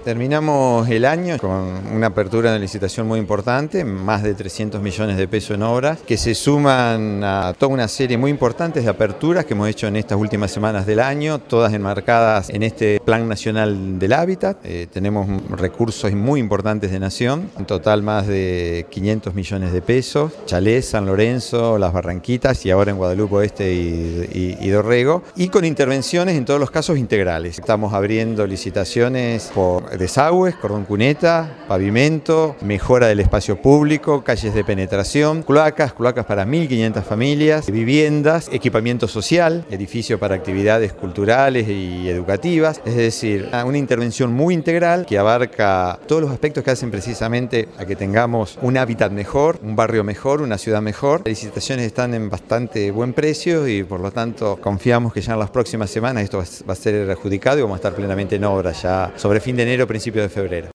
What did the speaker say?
Terminamos el año con una apertura de licitación muy importante, más de 300 millones de pesos en obras, que se suman a toda una serie muy importante de aperturas que hemos hecho en estas últimas semanas del año, todas enmarcadas en este Plan Nacional del Hábitat. Tenemos recursos muy importantes de nación, en total más de 500 millones de pesos, Chalés, San Lorenzo, Las Barranquitas y ahora en Guadalupe Oeste y Dorrego, y con intervenciones en todos los casos integrales. Estamos abriendo licitaciones por desagües, cordón cuneta, pavimento, mejora del espacio público, calles de penetración, cloacas para 1.500 familias, viviendas, equipamiento social, edificio para actividades culturales y educativas, es decir, una intervención muy integral que abarca todos los aspectos que hacen precisamente a que tengamos un hábitat mejor, un barrio mejor, una ciudad mejor. Las licitaciones están en bastante buen precio y por lo tanto confiamos que ya en las próximas semanas esto va a ser adjudicado y vamos a estar plenamente en obra ya sobre fin de enero, principio de febrero.